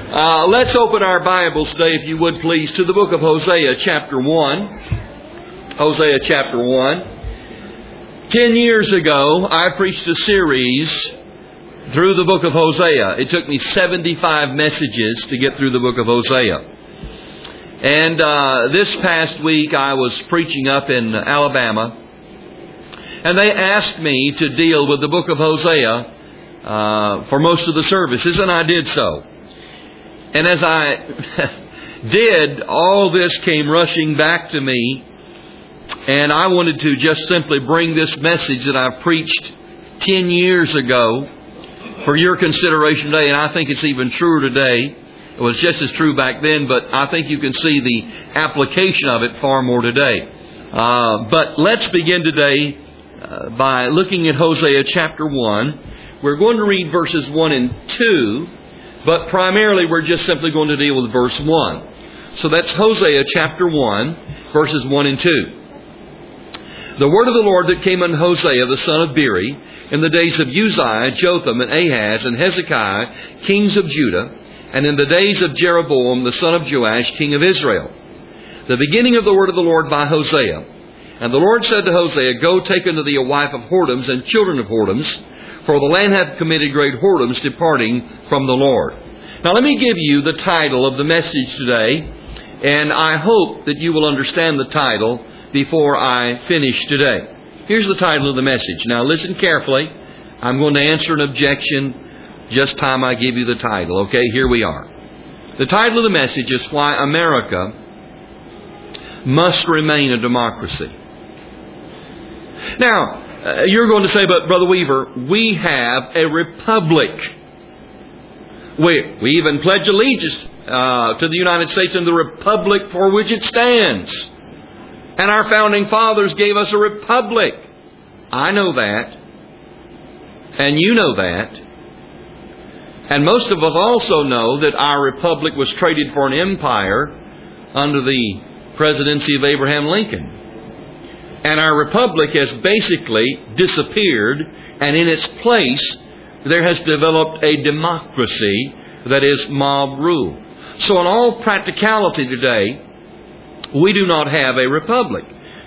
Let's open our Bibles today, if you would please, to the book of Hosea chapter 1. Hosea chapter 1. 10 years ago, I preached a series through the book of Hosea. It took me 75 messages to get through the book of Hosea. And this past week, I was preaching up in Alabama. And they asked me to deal with the book of Hosea for most of the services, and I did so. And as I did, all this came rushing back to me, and I wanted to just simply bring this message that I preached 10 years ago for your consideration today, and I think it's even truer today. It was just as true back then, but I think you can see the application of it far more today. But let's begin today by looking at Hosea chapter 1. We're going to read verses 1 and 2, but primarily we're just simply going to deal with verse 1. So that's Hosea chapter 1, verses 1 and 2. The word of the Lord that came unto Hosea the son of Beeri in the days of Uzziah, Jotham, and Ahaz, and Hezekiah, kings of Judah, and in the days of Jeroboam the son of Joash, king of Israel. The beginning of the word of the Lord by Hosea. And the Lord said to Hosea, Go, take unto thee a wife of whoredoms and children of whoredoms, for the land hath committed great whoredoms, departing from the Lord. Now let me give you the title of the message today, and I hope that you will understand the title before I finish today. Here's the title of the message. Now listen carefully. I'm going to answer an objection just time I give you the title. Okay, here we are. The title of the message is Why America Must Remain a Democracy. Now, you're going to say, but Brother Weaver, we have a republic. We even pledge allegiance to the United States and the republic for which it stands. And our founding fathers gave us a republic. I know that. And you know that. And most of us also know that our republic was traded for an empire under the presidency of Abraham Lincoln. And our republic has basically disappeared, and in its place there has developed a democracy that is mob rule. So in all practicality today, we do not have a republic.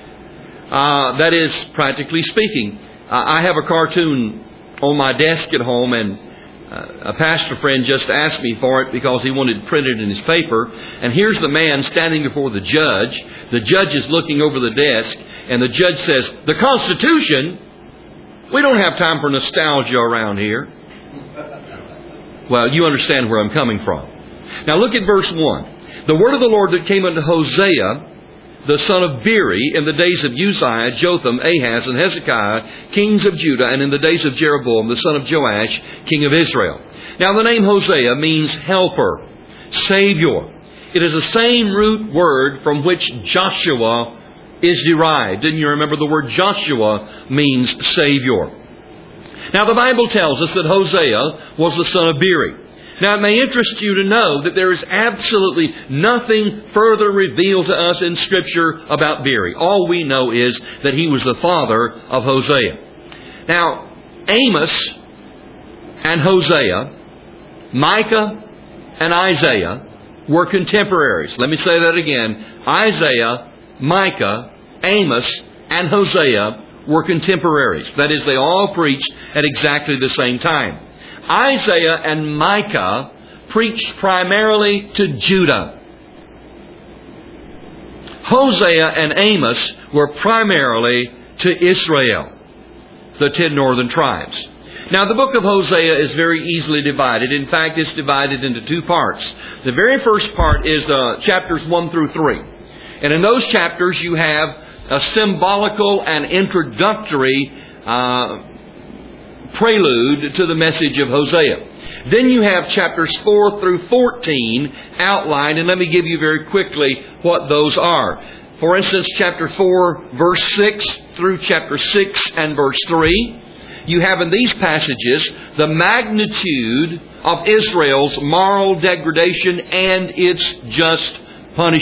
That is, practically speaking. I have a cartoon on my desk at home, and a pastor friend just asked me for it because he wanted it printed in his paper. And here's the man standing before the judge. The judge is looking over the desk, and the judge says, The Constitution? We don't have time for nostalgia around here. Well, you understand where I'm coming from. Now look at verse 1. The word of the Lord that came unto Hosea, the son of Beeri, in the days of Uzziah, Jotham, Ahaz, and Hezekiah, kings of Judah, and in the days of Jeroboam, the son of Joash, king of Israel. Now the name Hosea means helper, Savior. It is the same root word from which Joshua is derived. Didn't you remember the word Joshua means Savior? Now the Bible tells us that Hosea was the son of Beeri. Now, it may interest you to know that there is absolutely nothing further revealed to us in Scripture about Beeri. All we know is that he was the father of Hosea. Now, Amos and Hosea, Micah and Isaiah were contemporaries. Let me say that again. Isaiah, Micah, Amos, and Hosea were contemporaries. That is, they all preached at exactly the same time. Isaiah and Micah preached primarily to Judah. Hosea and Amos were primarily to Israel, the 10 northern tribes. Now, the book of Hosea is very easily divided. In fact, it's divided into two parts. The very first part is chapters 1 through 3. And in those chapters, you have a symbolical and introductory prelude to the message of Hosea. Then you have chapters 4 through 14 outlined, and let me give you very quickly what those are. For instance, chapter 4, verse 6 through chapter 6 and verse 3. You have in these passages the magnitude of Israel's moral degradation and its just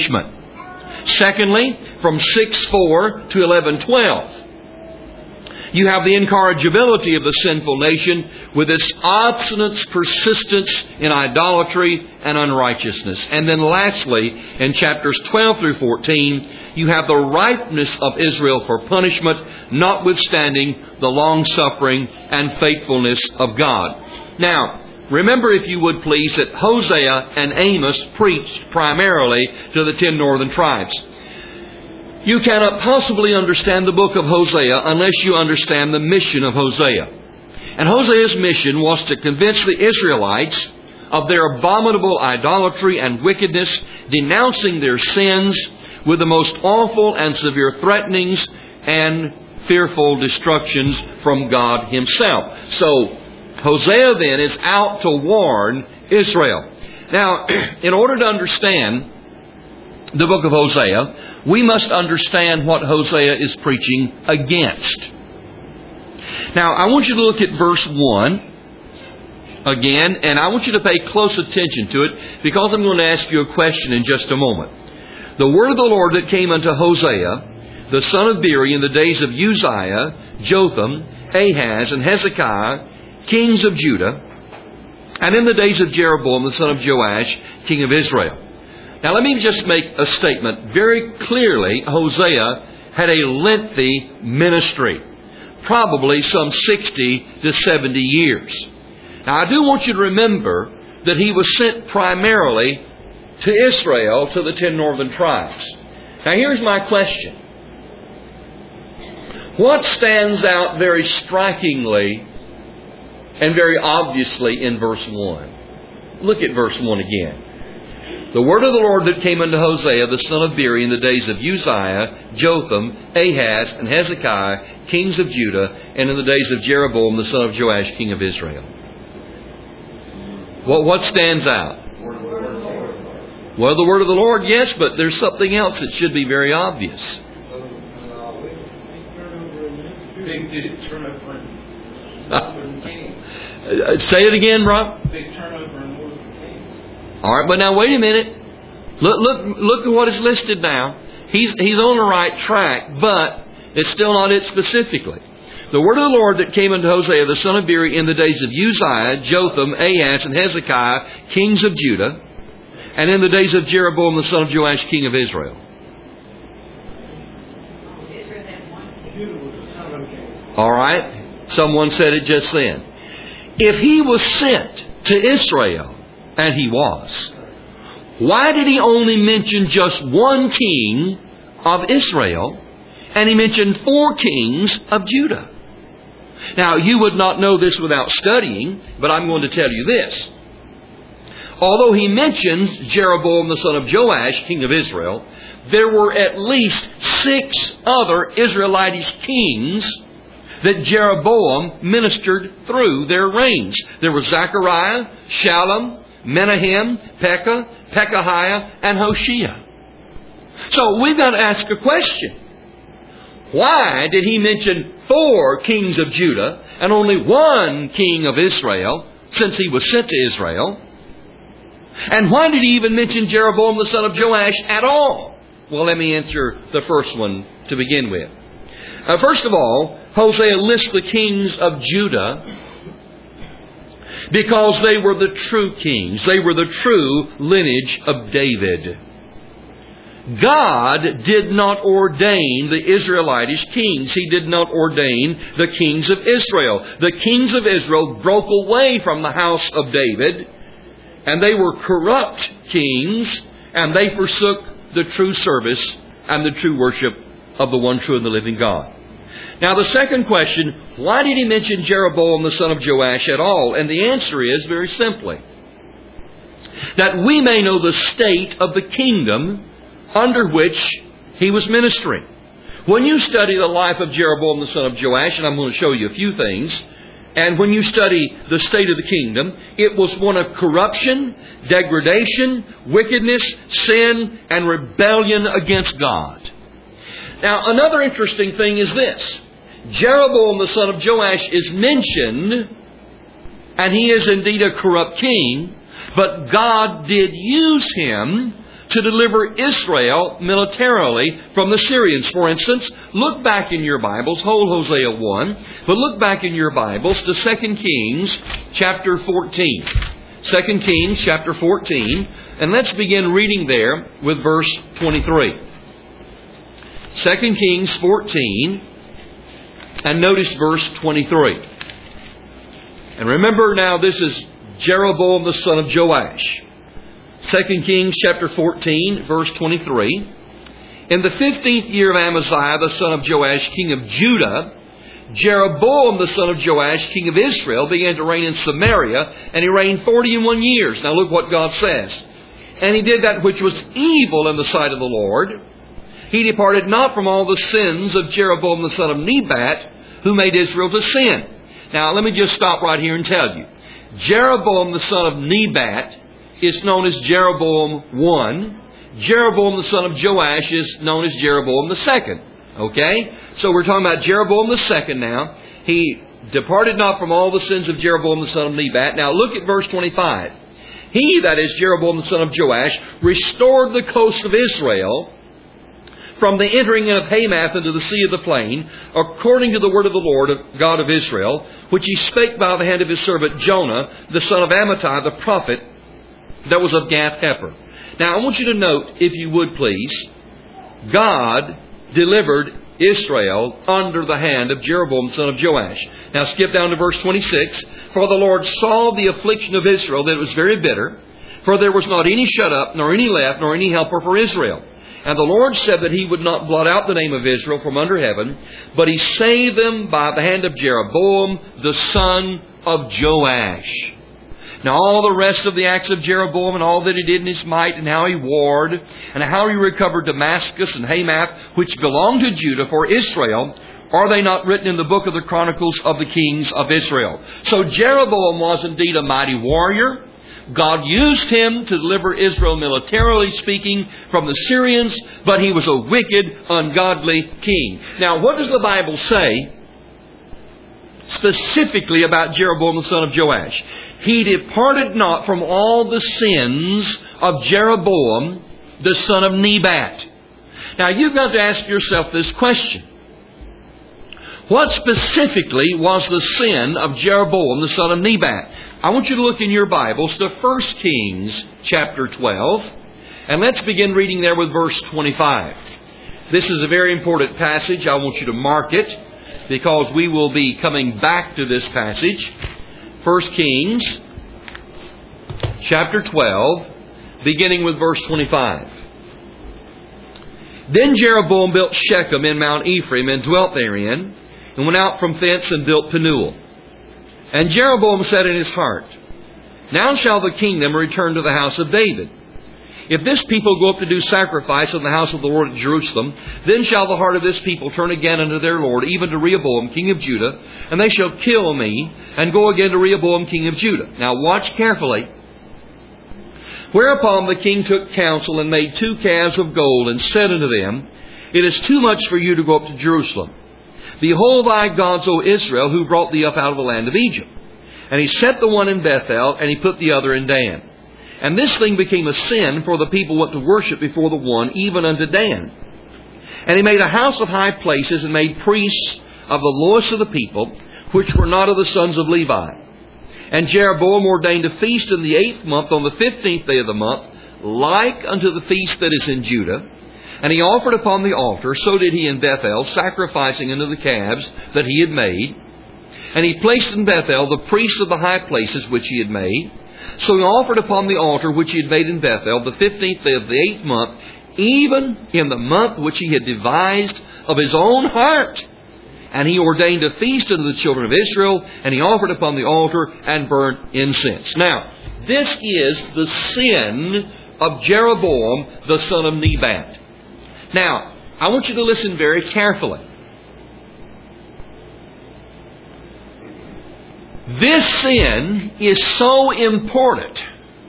punishment. Secondly, from 6:4 to 11:12. You have the incorrigibility of the sinful nation with its obstinate persistence in idolatry and unrighteousness. And then lastly, in chapters 12 through 14, you have the ripeness of Israel for punishment, notwithstanding the long-suffering and faithfulness of God. Now, remember, if you would please, that Hosea and Amos preached primarily to the 10 northern tribes. You cannot possibly understand the book of Hosea unless you understand the mission of Hosea. And Hosea's mission was to convince the Israelites of their abominable idolatry and wickedness, denouncing their sins with the most awful and severe threatenings and fearful destructions from God Himself. So, Hosea then is out to warn Israel. Now, in order to understand the book of Hosea, we must understand what Hosea is preaching against. Now, I want you to look at verse 1 again, and I want you to pay close attention to it, because I'm going to ask you a question in just a moment. The word of the Lord that came unto Hosea, the son of Beeri, in the days of Uzziah, Jotham, Ahaz, and Hezekiah, kings of Judah, and in the days of Jeroboam, the son of Joash, king of Israel. Now let me just make a statement. Very clearly, Hosea had a lengthy ministry. Probably some 60 to 70 years. Now I do want you to remember that he was sent primarily to Israel, to the 10 northern tribes. Now here's my question. What stands out very strikingly and very obviously in verse 1? Look at verse 1 again. The word of the Lord that came unto Hosea, the son of Beeri, in the days of Uzziah, Jotham, Ahaz, and Hezekiah, kings of Judah, and in the days of Jeroboam, the son of Joash, king of Israel. What stands out? Well, the word of the Lord, yes, but there's something else that should be very obvious. Big turnover. Say it again, Rob. Big turnover in northern kings. All right, but now wait a minute. Look at what is listed now. He's on the right track, but it's still not it specifically. The word of the Lord that came unto Hosea, the son of Beeri, in the days of Uzziah, Jotham, Ahaz, and Hezekiah, kings of Judah, and in the days of Jeroboam, the son of Joash, king of Israel. All right. Someone said it just then. If he was sent to Israel, and he was, why did he only mention just one king of Israel, and he mentioned 4 kings of Judah? Now, you would not know this without studying, but I'm going to tell you this. Although he mentions Jeroboam the son of Joash, king of Israel, there were at least 6 other Israelitish kings that Jeroboam ministered through their reigns. There were Zechariah, Shallum, Menahem, Pekah, Pekahiah, and Hoshea. So we've got to ask a question. Why did he mention 4 kings of Judah and only 1 king of Israel, since he was sent to Israel? And why did he even mention Jeroboam the son of Joash at all? Well, let me answer the first one to begin with. First of all, Hosea lists the kings of Judah because they were the true kings. They were the true lineage of David. God did not ordain the Israelitish kings. He did not ordain the kings of Israel. The kings of Israel broke away from the house of David, and they were corrupt kings, and they forsook the true service and the true worship of the one true and the living God. Now, the second question, why did he mention Jeroboam the son of Joash at all? And the answer is, very simply, that we may know the state of the kingdom under which he was ministering. When you study the life of Jeroboam the son of Joash, and I'm going to show you a few things, and when you study the state of the kingdom, it was one of corruption, degradation, wickedness, sin, and rebellion against God. Now, another interesting thing is this. Jeroboam the son of Joash is mentioned, and he is indeed a corrupt king, but God did use him to deliver Israel militarily from the Syrians. For instance, look back in your Bibles, hold Hosea 1, but look back in your Bibles to 2 Kings chapter 14. 2 Kings chapter 14, and let's begin reading there with verse 23. 2 Kings 14, and notice verse 23. And remember now, this is Jeroboam the son of Joash. 2 Kings chapter 14, verse 23. In the 15th year of Amaziah, the son of Joash, king of Judah, Jeroboam the son of Joash, king of Israel, began to reign in Samaria, and he reigned 41 years. Now look what God says. And he did that which was evil in the sight of the Lord. He departed not from all the sins of Jeroboam the son of Nebat, who made Israel to sin. Now let me just stop right here and tell you. Jeroboam the son of Nebat is known as Jeroboam I. Jeroboam the son of Joash is known as Jeroboam the second. Okay? So we're talking about Jeroboam the second now. He departed not from all the sins of Jeroboam the son of Nebat. Now look at verse 25. He, that is Jeroboam the son of Joash, restored the coast of Israel from the entering in of Hamath into the sea of the plain, according to the word of the Lord, God of Israel, which he spake by the hand of his servant Jonah, the son of Amittai, the prophet, that was of Gath-hepher. Now, I want you to note, if you would please, God delivered Israel under the hand of Jeroboam, son of Joash. Now, skip down to verse 26. For the Lord saw the affliction of Israel, that it was very bitter, for there was not any shut up, nor any left, nor any helper for Israel. And the Lord said that He would not blot out the name of Israel from under heaven, but He saved them by the hand of Jeroboam, the son of Joash. Now all the rest of the acts of Jeroboam and all that he did in his might and how he warred and how he recovered Damascus and Hamath, which belonged to Judah for Israel, are they not written in the book of the Chronicles of the Kings of Israel? So Jeroboam was indeed a mighty warrior. God used him to deliver Israel militarily speaking from the Syrians, but he was a wicked, ungodly king. Now, what does the Bible say specifically about Jeroboam the son of Joash? He departed not from all the sins of Jeroboam the son of Nebat. Now, you've got to ask yourself this question. What specifically was the sin of Jeroboam the son of Nebat? I want you to look in your Bibles to 1 Kings chapter 12. And let's begin reading there with verse 25. This is a very important passage. I want you to mark it because we will be coming back to this passage. 1 Kings chapter 12, beginning with verse 25. Then Jeroboam built Shechem in Mount Ephraim and dwelt therein, and went out from thence and built Penuel. And Jeroboam said in his heart, Now shall the kingdom return to the house of David. If this people go up to do sacrifice in the house of the Lord at Jerusalem, then shall the heart of this people turn again unto their Lord, even to Rehoboam king of Judah, and they shall kill me, and go again to Rehoboam king of Judah. Now watch carefully. Whereupon the king took counsel and made 2 calves of gold, and said unto them, It is too much for you to go up to Jerusalem. Behold thy gods, O Israel, who brought thee up out of the land of Egypt. And he set the one in Bethel, and he put the other in Dan. And this thing became a sin, for the people went to worship before the one, even unto Dan. And he made a house of high places, and made priests of the lowest of the people, which were not of the sons of Levi. And Jeroboam ordained a feast in the 8th month, on the 15th day of the month, like unto the feast that is in Judah. And he offered upon the altar, so did he in Bethel, sacrificing unto the calves that he had made. And he placed in Bethel the priests of the high places which he had made. So he offered upon the altar which he had made in Bethel the 15th day of the 8th month, even in the month which he had devised of his own heart. And he ordained a feast unto the children of Israel, and he offered upon the altar and burnt incense. Now, this is the sin of Jeroboam the son of Nebat. Now, I want you to listen very carefully. This sin is so important.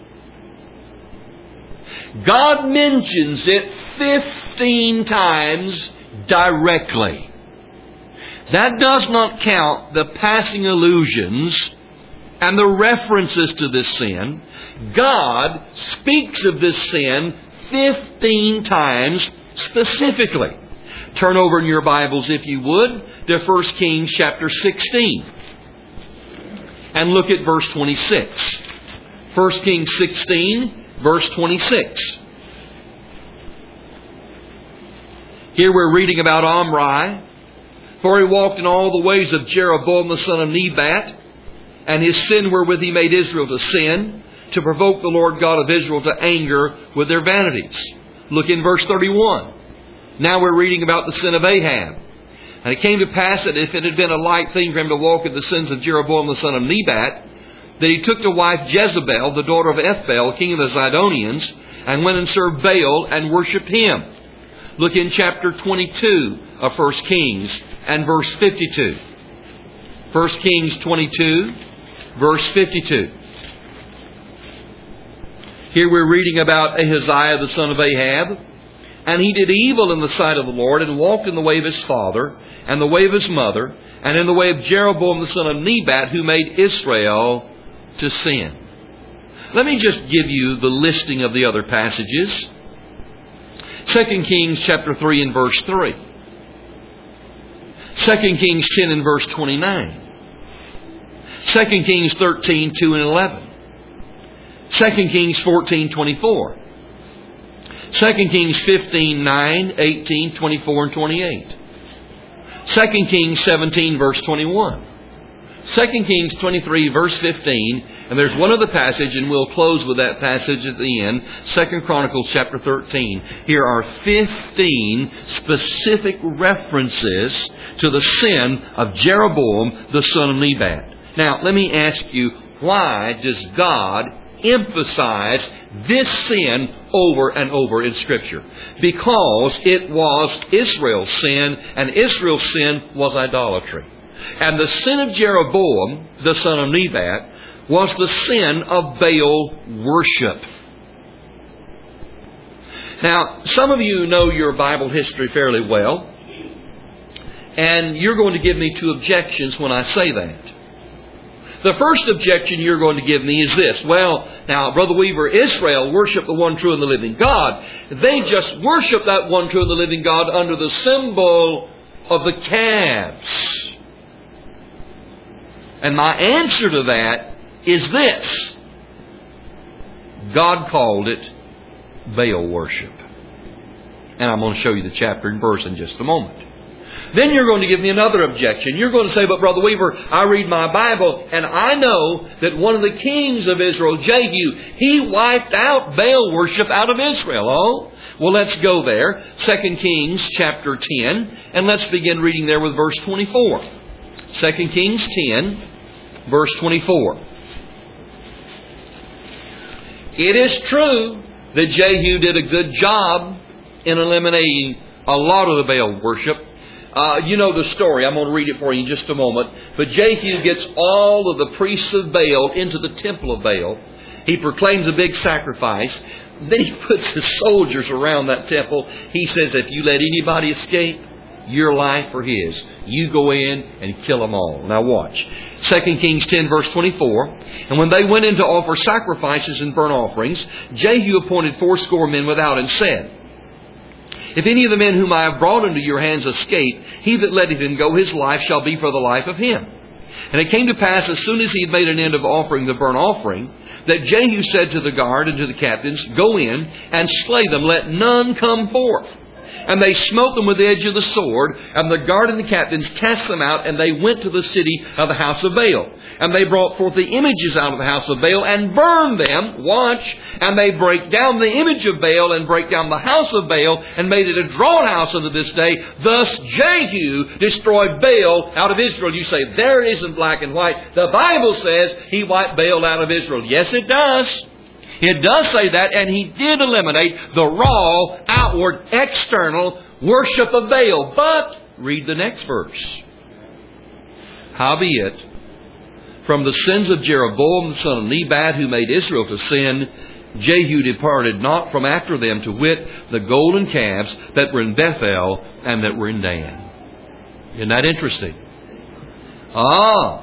God mentions it 15 times directly. That does not count the passing allusions and the references to this sin. God speaks of this sin 15 times specifically. Turn over in your Bibles, if you would, to 1 Kings chapter 16. And look at verse 26. 1 Kings 16, verse 26. Here we're reading about Omri. For he walked in all the ways of Jeroboam the son of Nebat, and his sin wherewith he made Israel to sin, to provoke the Lord God of Israel to anger with their vanities. Look in verse 31. Now we're reading about the sin of Ahab. And it came to pass that if it had been a light thing for him to walk in the sins of Jeroboam the son of Nebat, that he took to wife Jezebel, the daughter of Ethbaal, king of the Zidonians, and went and served Baal and worshipped him. Look in chapter 22 of 1 Kings and verse 52. 1 Kings 22, verse 52. Here we're reading about Ahaziah the son of Ahab. And he did evil in the sight of the Lord, and walked in the way of his father, and the way of his mother, and in the way of Jeroboam the son of Nebat, who made Israel to sin. Let me just give you the listing of the other passages. 2 Kings chapter 3 and verse 3. 2 Kings 10 and verse 29. 2 Kings 13, 2 and 11. 2 Kings 14, 24. 2 Kings 15, 9, 18, 24, and 28. 2 Kings 17, verse 21. 2 Kings 23, verse 15. And there's one other passage, and we'll close with that passage at the end. 2 Chronicles chapter 13. Here are 15 specific references to the sin of Jeroboam, the son of Nebat. Now, let me ask you, why does God emphasize this sin over and over in Scripture? Because it was Israel's sin, and Israel's sin was idolatry. And the sin of Jeroboam, the son of Nebat, was the sin of Baal worship. Now, some of you know your Bible history fairly well, and you're going to give me two objections when I say that. The first objection you're going to give me is this. Well, now, Brother Weaver, Israel worshiped the one true and the living God. They just worship that one true and the living God under the symbol of the calves. And my answer to that is this. God called it Baal worship. And I'm going to show you the chapter and verse in just a moment. Then you're going to give me another objection. You're going to say, but Brother Weaver, I read my Bible and I know that one of the kings of Israel, Jehu, he wiped out Baal worship out of Israel. Oh, well, let's go there. 2 Kings chapter 10, and let's begin reading there with verse 24. 2 Kings 10, verse 24. It is true that Jehu did a good job in eliminating a lot of the Baal worship. You know the story. I'm going to read it for you in just a moment. But Jehu gets all of the priests of Baal into the temple of Baal. He proclaims a big sacrifice. Then he puts his soldiers around that temple. He says, if you let anybody escape, your life or his. You go in and kill them all. Now watch. 2 Kings 10 verse 24. And when they went in to offer sacrifices and burnt offerings, Jehu appointed 80 men without and said, if any of the men whom I have brought into your hands escape, he that letteth him go, his life shall be for the life of him. And it came to pass, as soon as he had made an end of offering the burnt offering, that Jehu said to the guard and to the captains, go in and slay them, let none come forth. And they smote them with the edge of the sword, and the guard and the captains cast them out, and they went to the city of the house of Baal. And they brought forth the images out of the house of Baal, and burned them, watch, and they break down the image of Baal, and break down the house of Baal, and made it a drawn house unto this day. Thus Jehu destroyed Baal out of Israel. You say, there it is in black and white. The Bible says he wiped Baal out of Israel. Yes, it does. It does say that, and he did eliminate the raw, outward, external worship of Baal. But, read the next verse. Howbeit, from the sins of Jeroboam the son of Nebat, who made Israel to sin, Jehu departed not from after them, to wit, the golden calves that were in Bethel and that were in Dan. Isn't that interesting?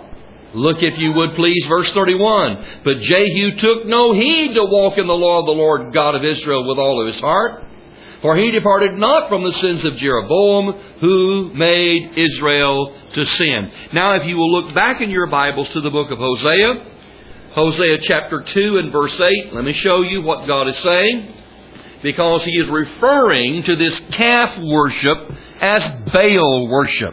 Look, if you would please, verse 31. But Jehu took no heed to walk in the law of the Lord God of Israel with all of his heart. For he departed not from the sins of Jeroboam, who made Israel to sin. Now, if you will look back in your Bibles to the book of Hosea, Hosea chapter 2 and verse 8, let me show you what God is saying. Because He is referring to this calf worship as Baal worship.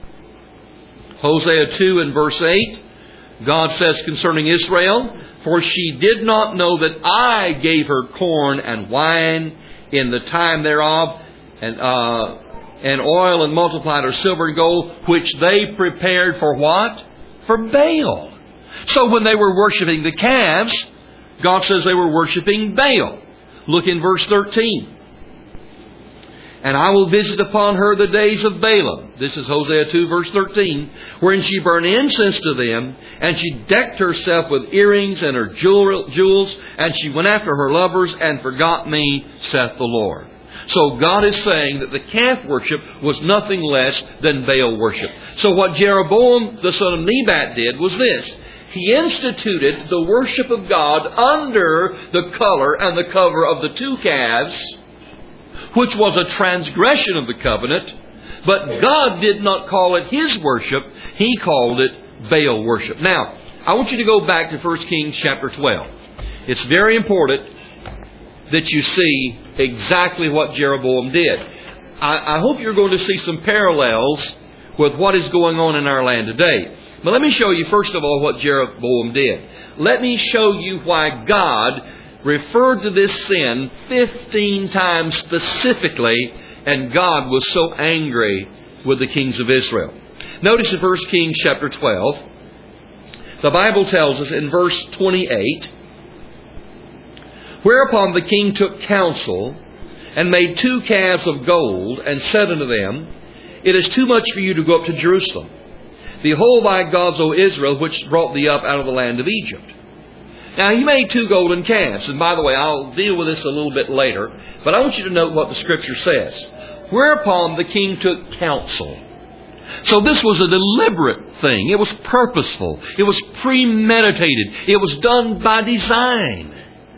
Hosea 2 and verse 8, God says concerning Israel, For she did not know that I gave her corn and wine in the time thereof, and oil, and multiplied her silver and gold, which they prepared for what? For Baal. So when they were worshiping the calves, God says they were worshiping Baal. Look in verse 13. And I will visit upon her the days of Balaam. This is Hosea 2 verse 13. Wherein she burned incense to them, and she decked herself with earrings and her jewels, and she went after her lovers and forgot me, saith the Lord. So God is saying that the calf worship was nothing less than Baal worship. So what Jeroboam the son of Nebat did was this. He instituted the worship of God under the color and the cover of the two calves, which was a transgression of the covenant. But God did not call it His worship. He called it Baal worship. Now, I want you to go back to 1 Kings chapter 12. It's very important that you see exactly what Jeroboam did. I hope you're going to see some parallels with what is going on in our land today. But let me show you, first of all, what Jeroboam did. Let me show you why God referred to this sin 15 times specifically, and God was so angry with the kings of Israel. Notice in 1 Kings chapter 12, the Bible tells us in verse 28, Whereupon the king took counsel, and made 2 calves of gold, and said unto them, It is too much for you to go up to Jerusalem. Behold thy gods, O Israel, which brought thee up out of the land of Egypt. Now, he made 2 golden calves. And by the way, I'll deal with this a little bit later. But I want you to note what the Scripture says. Whereupon the king took counsel. So this was a deliberate thing. It was purposeful. It was premeditated. It was done by design.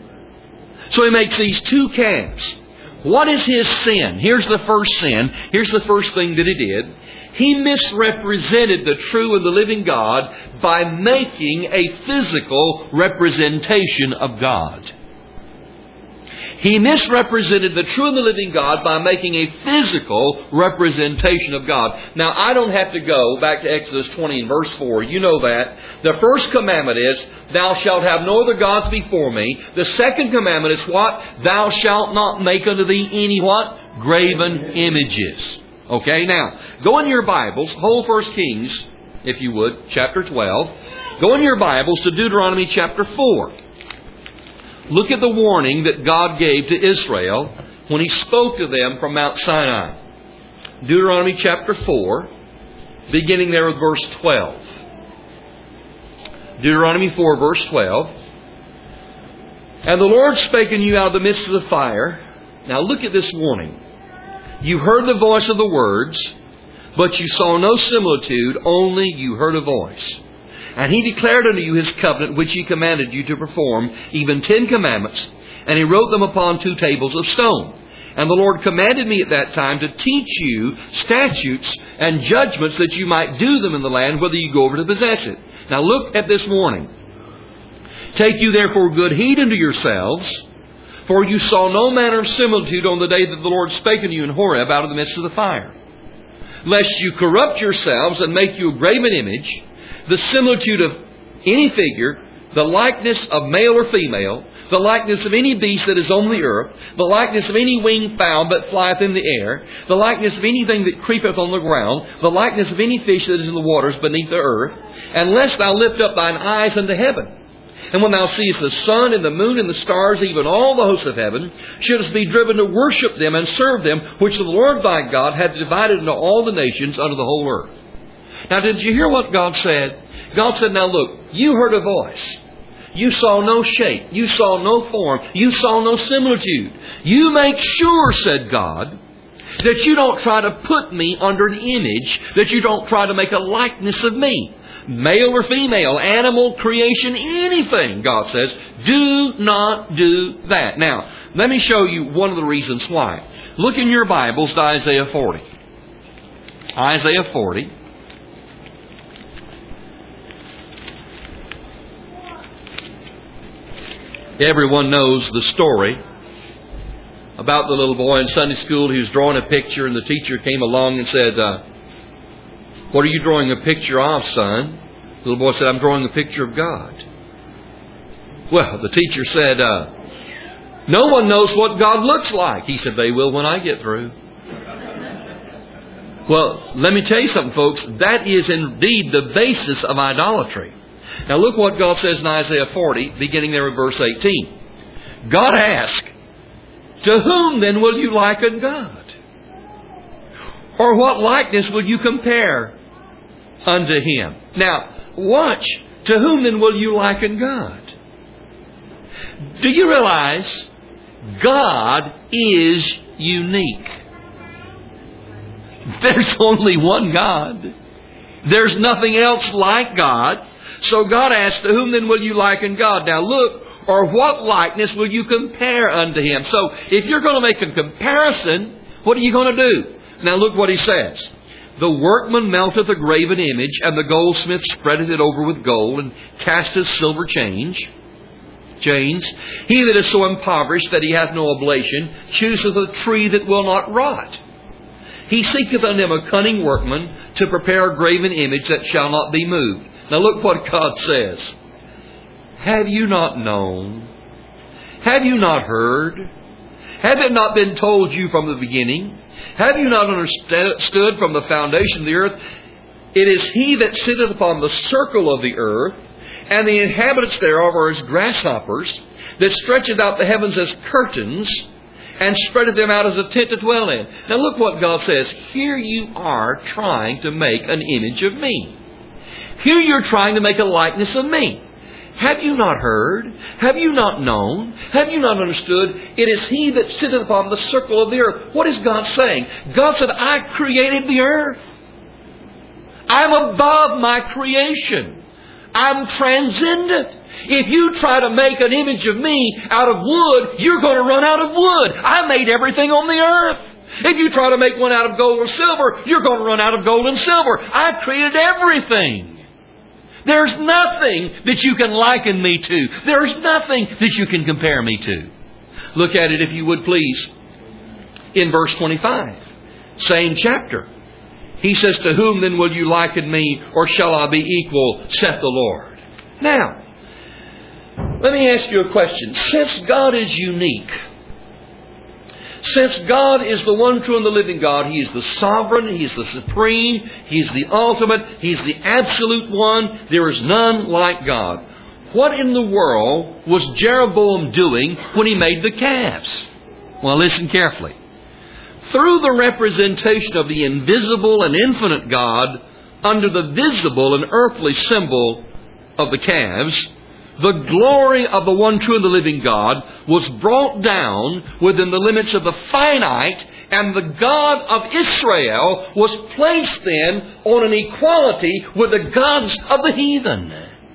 So he makes these 2 calves. What is his sin? Here's the first sin. Here's the first thing that he did. He misrepresented the true and the living God by making a physical representation of God. He misrepresented the true and the living God by making a physical representation of God. Now, I don't have to go back to Exodus 20 and verse 4. You know that. The first commandment is, Thou shalt have no other gods before me. The second commandment is what? Thou shalt not make unto thee any what? Graven images. Okay, now, go in your Bibles, whole 1 Kings, if you would, chapter 12. Go in your Bibles to Deuteronomy chapter 4. Look at the warning that God gave to Israel when He spoke to them from Mount Sinai. Deuteronomy chapter 4, beginning there with verse 12. Deuteronomy 4, verse 12. And the Lord spake unto you out of the midst of the fire. Now look at this warning. You heard the voice of the words, but you saw no similitude, only you heard a voice. And He declared unto you His covenant, which He commanded you to perform, even 10 commandments, and He wrote them upon 2 tables of stone. And the Lord commanded me at that time to teach you statutes and judgments, that you might do them in the land, whether you go over to possess it. Now look at this warning. Take you therefore good heed unto yourselves, for you saw no manner of similitude on the day that the Lord spake unto you in Horeb out of the midst of the fire. Lest you corrupt yourselves and make you a graven image, the similitude of any figure, the likeness of male or female, the likeness of any beast that is on the earth, the likeness of any winged fowl that flieth in the air, the likeness of anything that creepeth on the ground, the likeness of any fish that is in the waters beneath the earth, and lest thou lift up thine eyes unto heaven. And when thou seest the sun and the moon and the stars, even all the hosts of heaven, shouldst be driven to worship them and serve them, which the Lord thy God hath divided into all the nations under the whole earth. Now, did you hear what God said? God said, now look, you heard a voice. You saw no shape. You saw no form. You saw no similitude. You make sure, said God, that you don't try to put me under an image, that you don't try to make a likeness of me. male or female, animal, creation, anything, God says, do not do that. Now, let me show you one of the reasons why. Look in your Bibles to Isaiah 40. Isaiah 40. Everyone knows the story about the little boy in Sunday school who was drawing a picture, and the teacher came along and said, "What are you drawing a picture of, son?" The little boy said, "I'm drawing a picture of God." Well, the teacher said, "No one knows what God looks like." He said, "They will when I get through." Well, let me tell you something, folks. That is indeed the basis of idolatry. Now look what God says in Isaiah 40, beginning there at verse 18. God asked, "To whom then will you liken God? Or what likeness will you compare unto Him?" Now, watch. To whom then will you liken God? Do you realize God is unique? There's only one God. There's nothing else like God. So God asked, "To whom then will you liken God?" Now look, or what likeness will you compare unto Him? So if you're going to make a comparison, what are you going to do? Now look what He says. "The workman melteth a graven image, and the goldsmith spreadeth it over with gold, and casteth silver chains. He that is so impoverished that he hath no oblation, chooseth a tree that will not rot. He seeketh unto him a cunning workman to prepare a graven image that shall not be moved." Now look what God says. "Have you not known? Have you not heard? Have it not been told you from the beginning? Have you not understood from the foundation of the earth? It is He that sitteth upon the circle of the earth, and the inhabitants thereof are as grasshoppers, that stretcheth out the heavens as curtains, and spreadeth them out as a tent to dwell in." Now look what God says. Here you are trying to make an image of me. Here you're trying to make a likeness of me. Have you not heard? Have you not known? Have you not understood? It is He that sitteth upon the circle of the earth. What is God saying? God said, "I created the earth. I'm above my creation. I'm transcendent. If you try to make an image of me out of wood, you're going to run out of wood. I made everything on the earth. If you try to make one out of gold or silver, you're going to run out of gold and silver. I created everything. There's nothing that you can liken me to. There's nothing that you can compare me to." Look at it, if you would please, in verse 25. Same chapter. He says, "To whom then will you liken me, or shall I be equal, saith the Lord?" Now, let me ask you a question. Since God is unique, since God is the one true and the living God, He is the sovereign, He is the supreme, He is the ultimate, He is the absolute one, there is none like God. What in the world was Jeroboam doing when he made the calves? Well, listen carefully. Through the representation of the invisible and infinite God under the visible and earthly symbol of the calves, the glory of the one true and the living God was brought down within the limits of the finite, and the God of Israel was placed then on an equality with the gods of the heathen.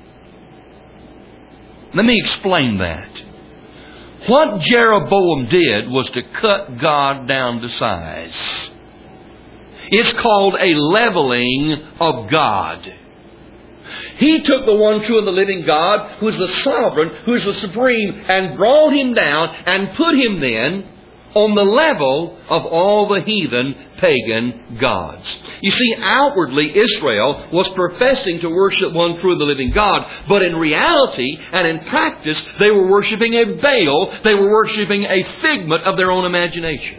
Let me explain that. What Jeroboam did was to cut God down to size. It's called a leveling of God. He took the one true and the living God, who is the sovereign, who is the supreme, and brought Him down and put Him then on the level of all the heathen pagan gods. You see, outwardly Israel was professing to worship one true and the living God, but in reality and in practice they were worshiping a Baal. They were worshiping a figment of their own imagination.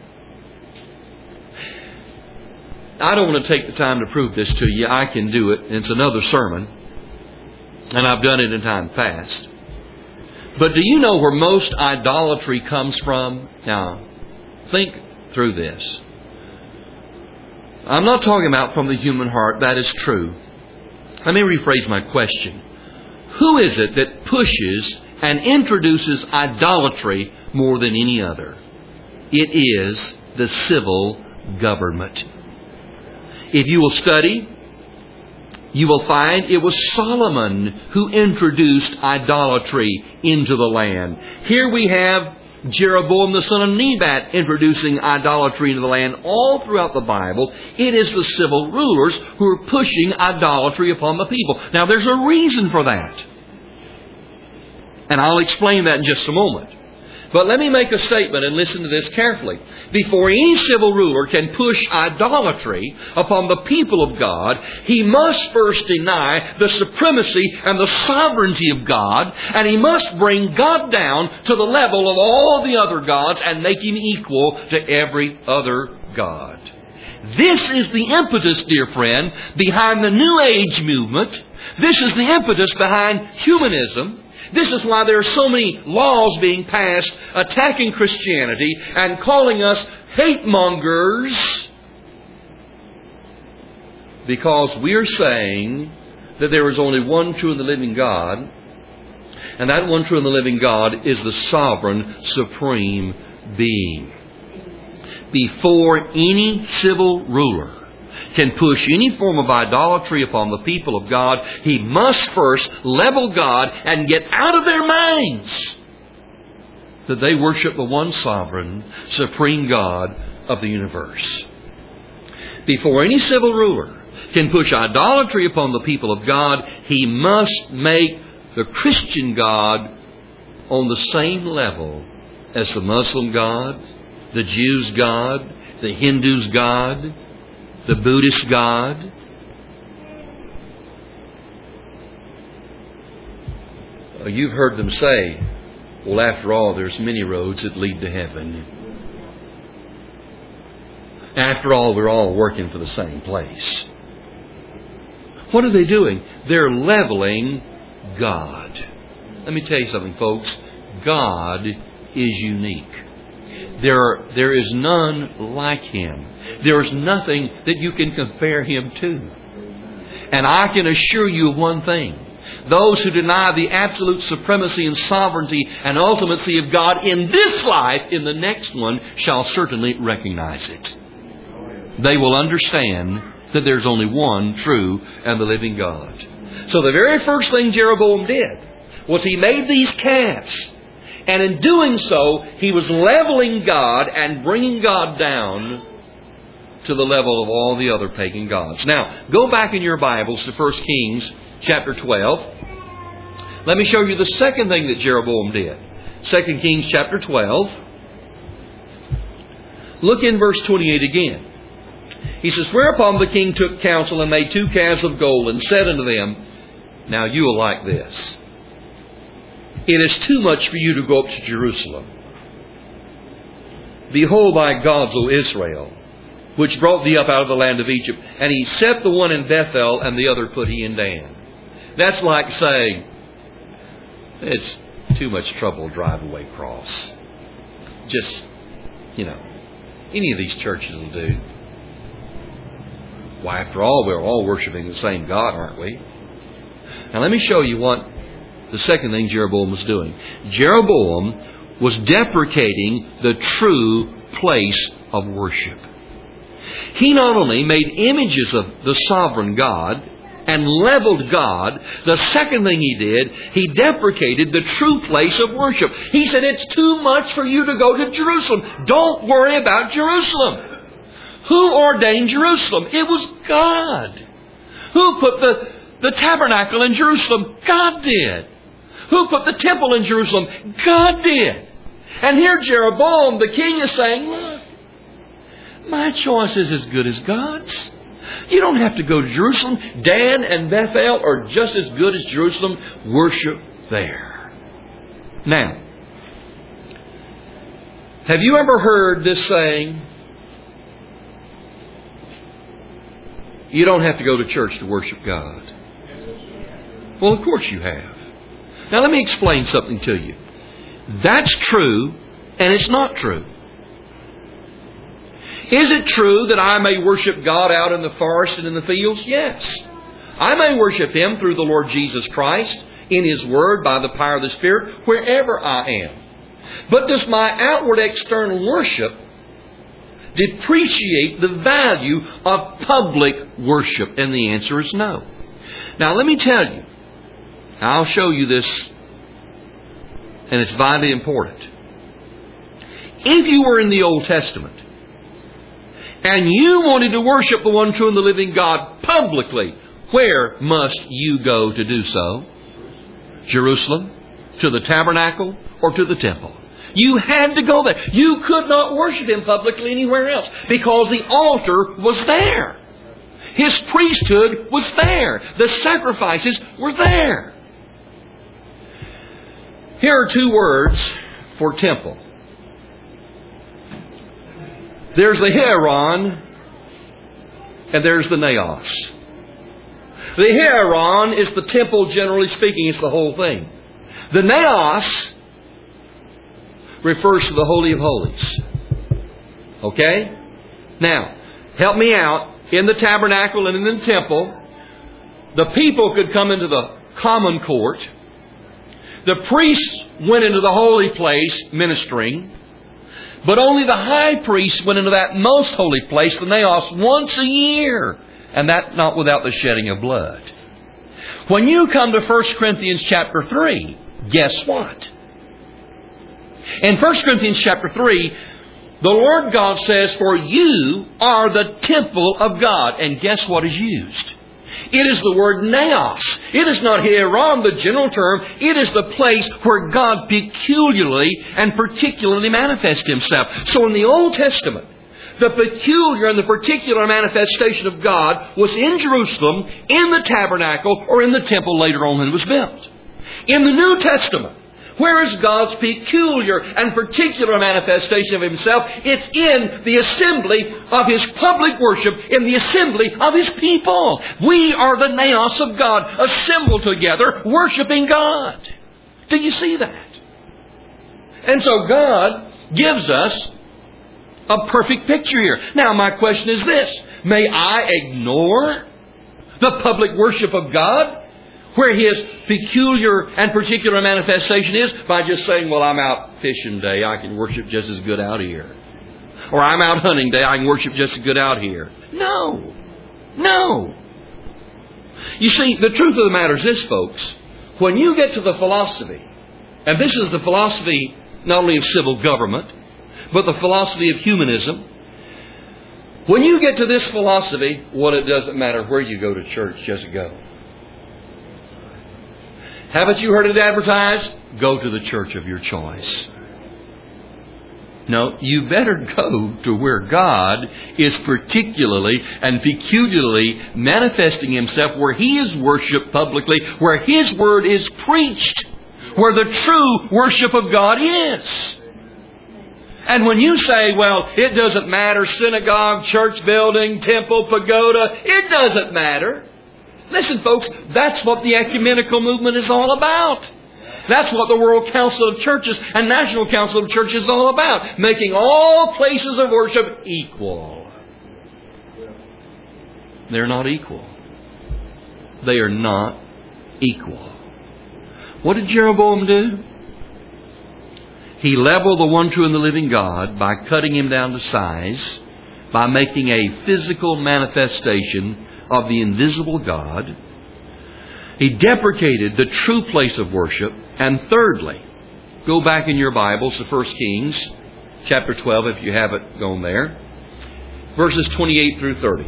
I don't want to take the time to prove this to you. I can do it. It's another sermon. And I've done it in time past. But do you know where most idolatry comes from? Now, think through this. I'm not talking about from the human heart. That is true. Let me rephrase my question. Who is it that pushes and introduces idolatry more than any other? It is the civil government. If you will study you will find it was Solomon who introduced idolatry into the land. Here we have Jeroboam the son of Nebat introducing idolatry into the land. All throughout the Bible, it is the civil rulers who are pushing idolatry upon the people. Now, there's a reason for that. And I'll explain that in just a moment. But let me make a statement and listen to this carefully. Before any civil ruler can push idolatry upon the people of God, he must first deny the supremacy and the sovereignty of God, and he must bring God down to the level of all the other gods and make Him equal to every other god. This is the impetus, dear friend, behind the New Age movement. This is the impetus behind humanism. This is why there are so many laws being passed attacking Christianity and calling us hate mongers. Because we are saying that there is only one true and the living God. And that one true and the living God is the sovereign, supreme being. Before any civil ruler can push any form of idolatry upon the people of God, he must first level God and get out of their minds that they worship the one sovereign, supreme God of the universe. Before any civil ruler can push idolatry upon the people of God, he must make the Christian God on the same level as the Muslim God, the Jews' God, the Hindus' God, the Buddhist God. You've heard them say, well, after all, there's many roads that lead to heaven. After all, we're all working for the same place. What are they doing? They're leveling God. Let me tell you something, folks. God is unique. There is none like Him. There is nothing that you can compare Him to. And I can assure you of one thing. Those who deny the absolute supremacy and sovereignty and ultimacy of God in this life, in the next one, shall certainly recognize it. They will understand that there's only one true and the living God. So the very first thing Jeroboam did was he made these calves. And in doing so, he was leveling God and bringing God down to the level of all the other pagan gods. Now, go back in your Bibles to 1 Kings chapter 12. Let me show you the second thing that Jeroboam did. 2 Kings chapter 12. Look in verse 28 again. He says, whereupon the king took counsel and made 2 calves of gold and said unto them, now you will like this. It is too much for you to go up to Jerusalem. Behold thy gods, O Israel, which brought thee up out of the land of Egypt. And he set the one in Bethel, and the other put he in Dan. That's like saying, it's too much trouble to drive away cross. Just, any of these churches will do. Why, after all, we're all worshiping the same God, aren't we? Now let me show you what the second thing Jeroboam was doing. Jeroboam was deprecating the true place of worship. He not only made images of the sovereign God and leveled God, the second thing he did, he deprecated the true place of worship. He said, it's too much for you to go to Jerusalem. Don't worry about Jerusalem. Who ordained Jerusalem? It was God. Who put the tabernacle in Jerusalem? God did. Who put the temple in Jerusalem? God did. And here Jeroboam, the king, is saying, look, my choice is as good as God's. You don't have to go to Jerusalem. Dan and Bethel are just as good as Jerusalem. Worship there. Now, have you ever heard this saying, you don't have to go to church to worship God? Well, of course you have. Now let me explain something to you. That's true, and it's not true. Is it true that I may worship God out in the forest and in the fields? Yes. I may worship Him through the Lord Jesus Christ, in His Word, by the power of the Spirit, wherever I am. But does my outward external worship depreciate the value of public worship? And the answer is no. Now let me tell you, I'll show you this, and it's vitally important. If you were in the Old Testament, and you wanted to worship the one true and the living God publicly, where must you go to do so? Jerusalem, to the tabernacle, or to the temple? You had to go there. You could not worship Him publicly anywhere else because the altar was there. His priesthood was there. The sacrifices were there. Here are two words for temple. There's the Hieron and there's the Naos. The Hieron is the temple, generally speaking. It's the whole thing. The Naos refers to the Holy of Holies. Okay? Now, help me out. In the tabernacle and in the temple, the people could come into the common court. The priests went into the holy place ministering. But only the high priest went into that most holy place, the Naos, once a year. And that not without the shedding of blood. When you come to 1 Corinthians chapter 3, guess what? In 1 Corinthians chapter 3, the Lord God says, for you are the temple of God. And guess what is used? It is the word naos. It is not Hieron, the general term. It is the place where God peculiarly and particularly manifests Himself. So in the Old Testament, the peculiar and the particular manifestation of God was in Jerusalem, in the tabernacle, or in the temple later on when it was built. In the New Testament, where is God's peculiar and particular manifestation of Himself? It's in the assembly of His public worship, in the assembly of His people. We are the naos of God, assembled together, worshiping God. Do you see that? And so God gives us a perfect picture here. Now my question is this. May I ignore the public worship of God, where His peculiar and particular manifestation is, by just saying, well, I'm out fishing day, I can worship just as good out here. Or I'm out hunting day, I can worship just as good out here. No. No. You see, the truth of the matter is this, folks. When you get to the philosophy, and this is the philosophy not only of civil government, but the philosophy of humanism. When you get to this philosophy, well, it doesn't matter where you go to church, just go. Haven't you heard it advertised? Go to the church of your choice. No, you better go to where God is particularly and peculiarly manifesting Himself, where He is worshipped publicly, where His Word is preached, where the true worship of God is. And when you say, well, it doesn't matter, synagogue, church building, temple, pagoda, it doesn't matter. Listen, folks, that's what the ecumenical movement is all about. That's what the World Council of Churches and National Council of Churches is all about. Making all places of worship equal. They're not equal. They are not equal. What did Jeroboam do? He leveled the one true and the living God by cutting Him down to size, by making a physical manifestation of the invisible God. He deprecated the true place of worship. And thirdly, go back in your Bibles to 1 Kings chapter 12, if you haven't gone there. Verses 28 through 30.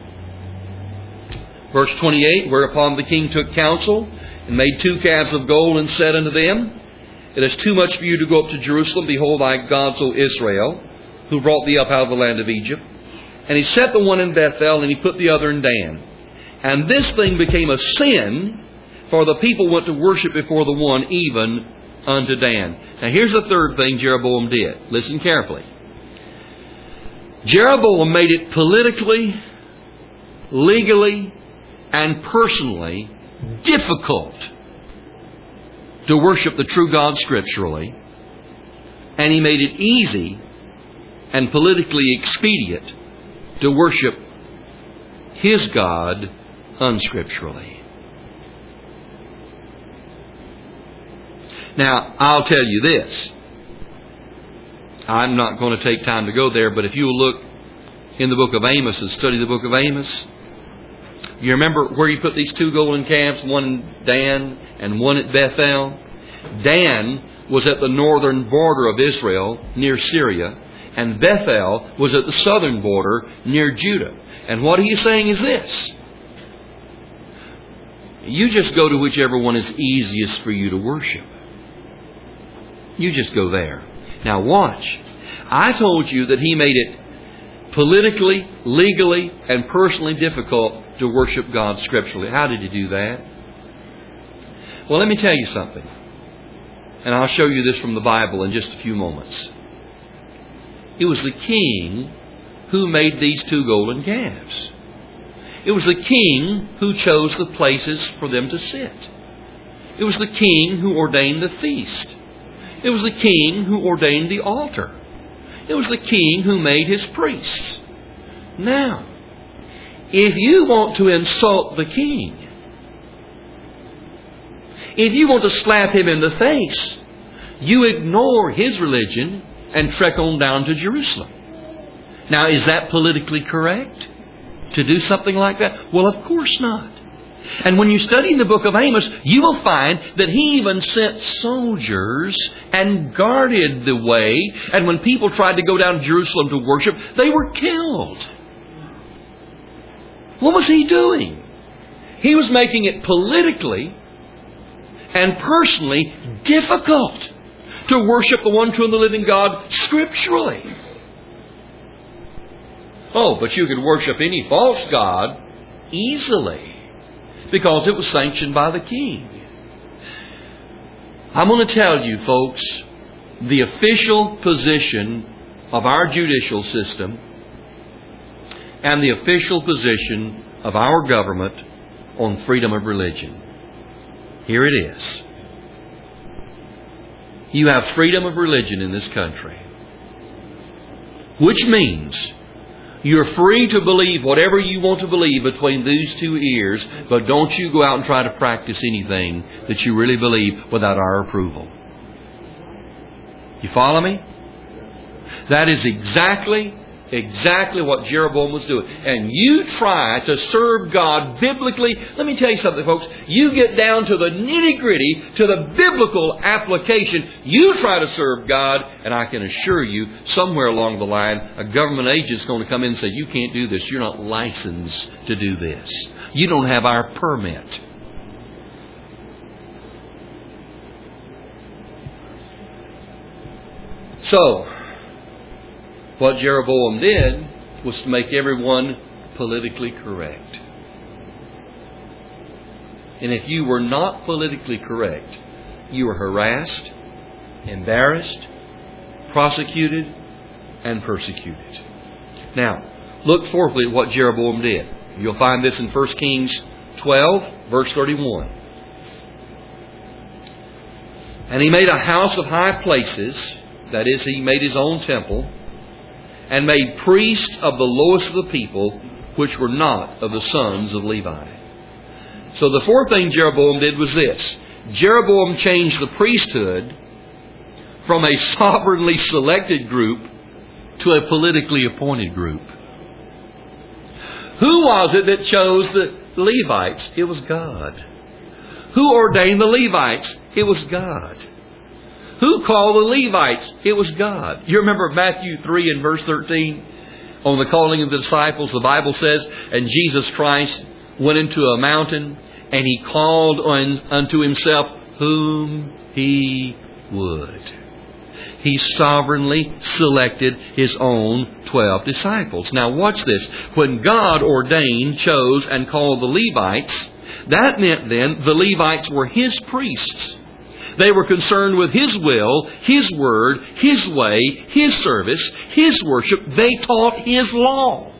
Verse 28, whereupon the king took counsel and made 2 calves of gold and said unto them, it is too much for you to go up to Jerusalem. Behold thy gods, O Israel, who brought thee up out of the land of Egypt. And he set the one in Bethel, and he put the other in Dan. And this thing became a sin, for the people went to worship before the one, even unto Dan. Now here's the third thing Jeroboam did. Listen carefully. Jeroboam made it politically, legally, and personally difficult to worship the true God scripturally. And he made it easy and politically expedient to worship his God unscripturally. Now, I'll tell you this. I'm not going to take time to go there, but if you will look in the book of Amos and study the book of Amos, You remember where He put these 2 golden calves, one in Dan and one at Bethel? Dan was at the northern border of Israel, near Syria, and Bethel was at the southern border, near Judah. And what He's saying is this: you just go to whichever one is easiest for you to worship. You just go there. Now watch. I told you that He made it politically, legally, and personally difficult to worship God scripturally. How did He do that? Well, let me tell you something. And I'll show you this from the Bible in just a few moments. It was the king who made these 2 golden calves. It was the king who chose the places for them to sit. It was the king who ordained the feast. It was the king who ordained the altar. It was the king who made his priests. Now, if you want to insult the king, if you want to slap him in the face, you ignore his religion and trek on down to Jerusalem. Now, is that politically correct to do something like that? Well, of course not. And when you study the book of Amos, you will find that he even sent soldiers and guarded the way. And when people tried to go down to Jerusalem to worship, they were killed. What was he doing? He was making it politically and personally difficult to worship the one true and the living God scripturally. Oh, but you could worship any false god easily, because it was sanctioned by the king. I'm going to tell you, folks, the official position of our judicial system and the official position of our government on freedom of religion. Here it is. You have freedom of religion in this country, which means you're free to believe whatever you want to believe between these 2 ears, but don't you go out and try to practice anything that you really believe without our approval. You follow me? That is exactly what Jeroboam was doing. And you try to serve God biblically. Let me tell you something, folks. You get down to the nitty-gritty, to the biblical application. You try to serve God, and I can assure you, somewhere along the line, a government agent's going to come in and say, you can't do this. You're not licensed to do this. You don't have our permit. So, what Jeroboam did was to make everyone politically correct. And if you were not politically correct, you were harassed, embarrassed, prosecuted, and persecuted. Now, look fourthly at what Jeroboam did. You'll find this in 1 Kings 12, verse 31. And he made a house of high places, that is, he made his own temple, and made priests of the lowest of the people, which were not of the sons of Levi. So the fourth thing Jeroboam did was this. Jeroboam changed the priesthood from a sovereignly selected group to a politically appointed group. Who was it that chose the Levites? It was God. Who ordained the Levites? It was God. Who called the Levites? It was God. You remember Matthew 3 and verse 13? On the calling of the disciples, the Bible says, and Jesus Christ went into a mountain, and He called unto Himself whom He would. He sovereignly selected His own 12 disciples. Now watch this. When God ordained, chose, and called the Levites, that meant then the Levites were His priests. They were concerned with His will, His word, His way, His service, His worship. They taught His law.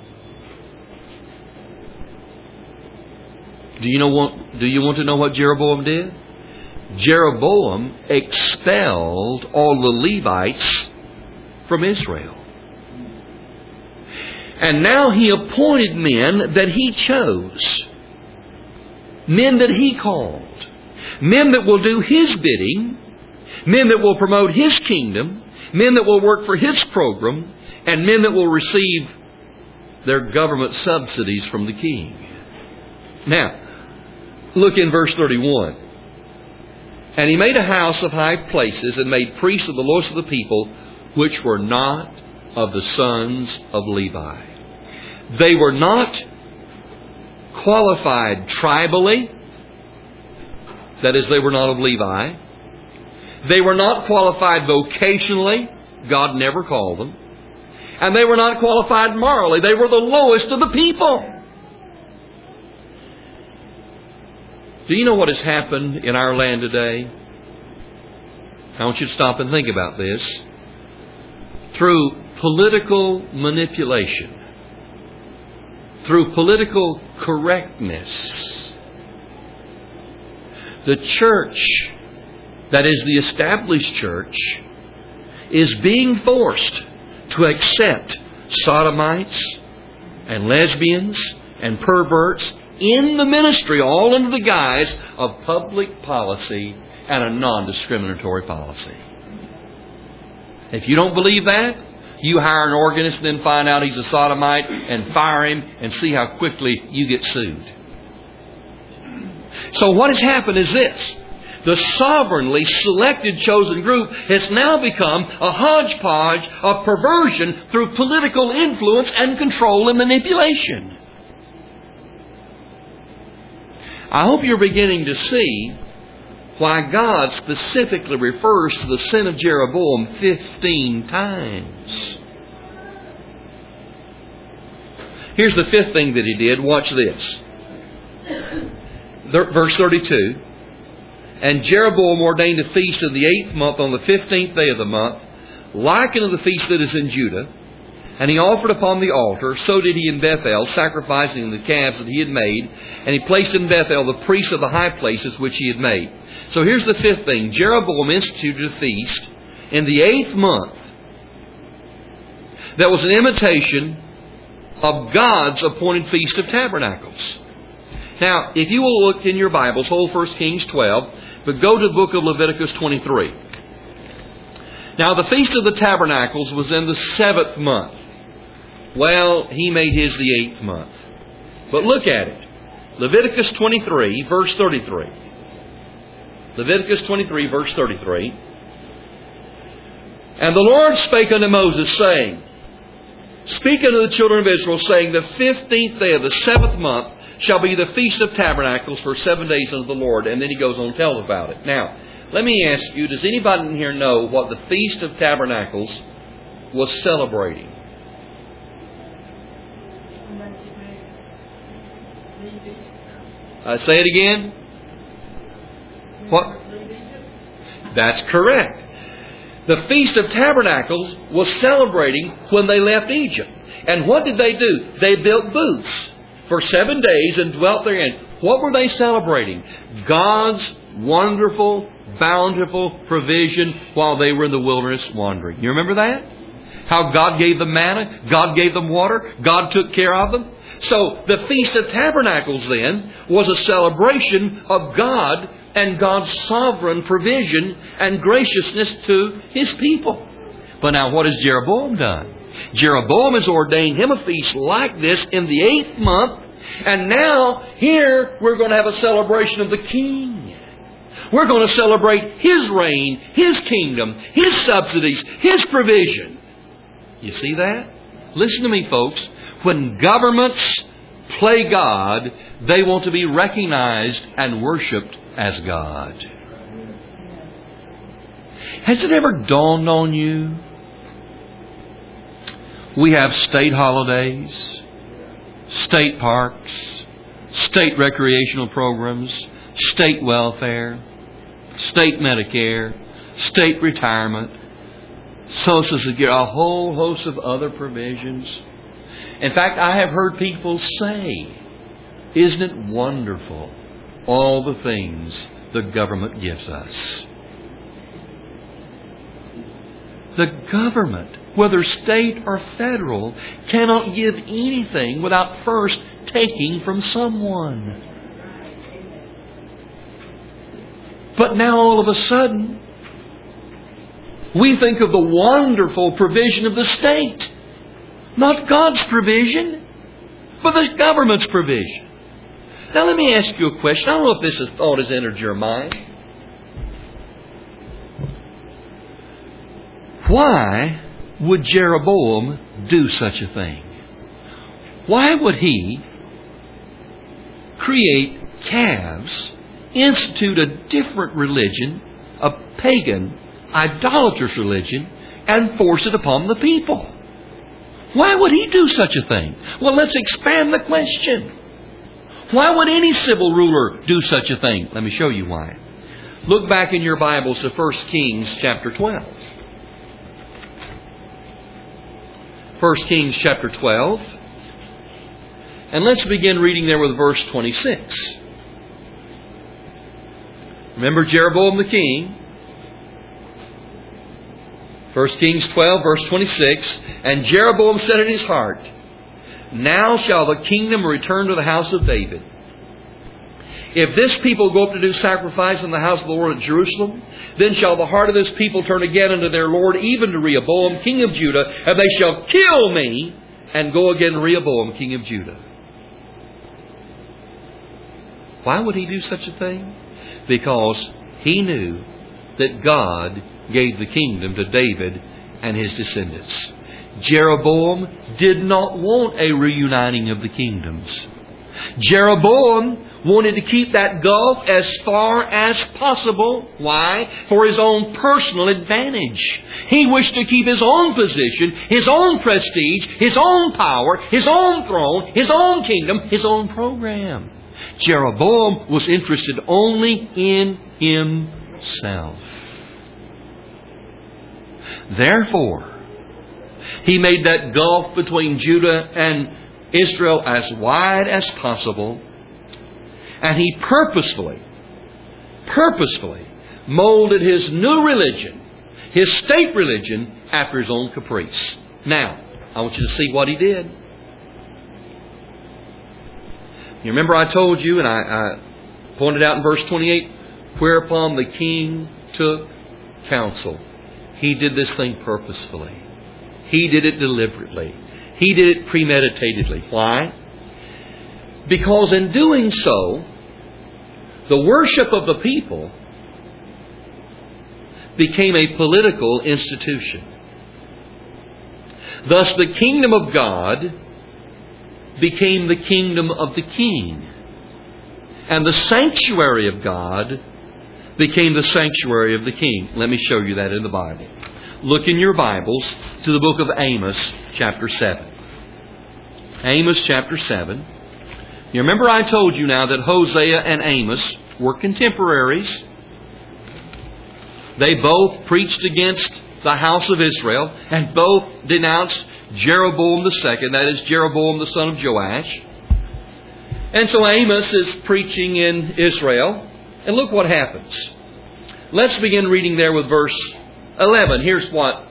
Do you want to know what Jeroboam did? Jeroboam expelled all the Levites from Israel. And now he appointed men that he chose. Men that he called. Men that will do His bidding. Men that will promote His kingdom. Men that will work for His program. And men that will receive their government subsidies from the king. Now, look in verse 31. And he made a house of high places and made priests of the lords of the people, which were not of the sons of Levi. They were not qualified tribally. That is, they were not of Levi. They were not qualified vocationally. God never called them. And they were not qualified morally. They were the lowest of the people. Do you know what has happened in our land today? I want you to stop and think about this. Through political manipulation, through political correctness, the church, that is the established church, is being forced to accept sodomites and lesbians and perverts in the ministry, all under the guise of public policy and a non-discriminatory policy. If you don't believe that, you hire an organist and then find out he's a sodomite and fire him and see how quickly you get sued. So what has happened is this. The sovereignly selected chosen group has now become a hodgepodge of perversion through political influence and control and manipulation. I hope you're beginning to see why God specifically refers to the sin of Jeroboam 15 times. Here's the fifth thing that he did. Watch this. Verse 32. And Jeroboam ordained a feast in the 8th month on the 15th day of the month, like unto the feast that is in Judah. And he offered upon the altar, so did he in Bethel, sacrificing the calves that he had made. And he placed in Bethel the priests of the high places which he had made. So here's the fifth thing. Jeroboam instituted a feast in the 8th month that was an imitation of God's appointed Feast of Tabernacles. Now, if you will look in your Bibles, hold 1 Kings 12, but go to the book of Leviticus 23. Now, the Feast of the Tabernacles was in the 7th month. Well, he made his the 8th month. But look at it. Leviticus 23, verse 33. Leviticus 23, verse 33. And the Lord spake unto Moses, saying, Speak unto the children of Israel, saying, The 15th day of the 7th month shall be the Feast of Tabernacles for 7 days unto the Lord. And then he goes on and tells about it. Now, let me ask you, does anybody in here know what the Feast of Tabernacles was celebrating? Say it again. What? That's correct. The Feast of Tabernacles was celebrating when they left Egypt. And what did they do? They built booths for 7 days and dwelt therein. What were they celebrating? God's wonderful, bountiful provision while they were in the wilderness wandering. You remember that? How God gave them manna, God gave them water, God took care of them. So the Feast of Tabernacles then was a celebration of God and God's sovereign provision and graciousness to His people. But now what has Jeroboam done? Jeroboam has ordained him a feast like this in the 8th month. And now here we're going to have a celebration of the King. We're going to celebrate His reign, His kingdom, His subsidies, His provision. You see that? Listen to me, folks. When governments play God, they want to be recognized and worshipped as God. Has it ever dawned on you? We have state holidays, state parks, state recreational programs, state welfare, state Medicare, state retirement, Social Security, a whole host of other provisions. In fact, I have heard people say, isn't it wonderful, all the things the government gives us? The government, whether state or federal, cannot give anything without first taking from someone. But now all of a sudden, we think of the wonderful provision of the state. Not God's provision, but the government's provision. Now let me ask you a question. I don't know if this thought has entered your mind. Why would Jeroboam do such a thing? Why would he create calves, institute a different religion, a pagan, idolatrous religion, and force it upon the people? Why would he do such a thing? Well, let's expand the question. Why would any civil ruler do such a thing? Let me show you why. Look back in your Bibles to 1 Kings chapter 12. 1 Kings chapter 12. And let's begin reading there with verse 26. Remember Jeroboam the king. 1 Kings 12, verse 26. And Jeroboam said in his heart, now shall the kingdom return to the house of David. If this people go up to do sacrifice in the house of the Lord at Jerusalem, then shall the heart of this people turn again unto their Lord, even to Rehoboam, king of Judah, and they shall kill me, and go again to Rehoboam, king of Judah. Why would he do such a thing? Because he knew that God gave the kingdom to David and his descendants. Jeroboam did not want a reuniting of the kingdoms. Jeroboam wanted to keep that gulf as far as possible. Why? For his own personal advantage. He wished to keep his own position, his own prestige, his own power, his own throne, his own kingdom, his own program. Jeroboam was interested only in himself. Therefore, he made that gulf between Judah and Israel as wide as possible. And he purposefully molded his new religion, his state religion, after his own caprice. Now, I want you to see what he did. You remember I told you, and I pointed out in verse 28, whereupon the king took counsel. He did this thing purposefully. He did it deliberately. He did it premeditatedly. Why? Because in doing so, the worship of the people became a political institution. Thus the kingdom of God became the kingdom of the king. And the sanctuary of God became the sanctuary of the king. Let me show you that in the Bible. Look in your Bibles to the book of Amos, chapter 7. Amos, chapter 7. You remember I told you now that Hosea and Amos were contemporaries. They both preached against the house of Israel and both denounced Jeroboam II, that is Jeroboam the son of Joash. And so Amos is preaching in Israel. And look what happens. Let's begin reading there with verse 11. Here's what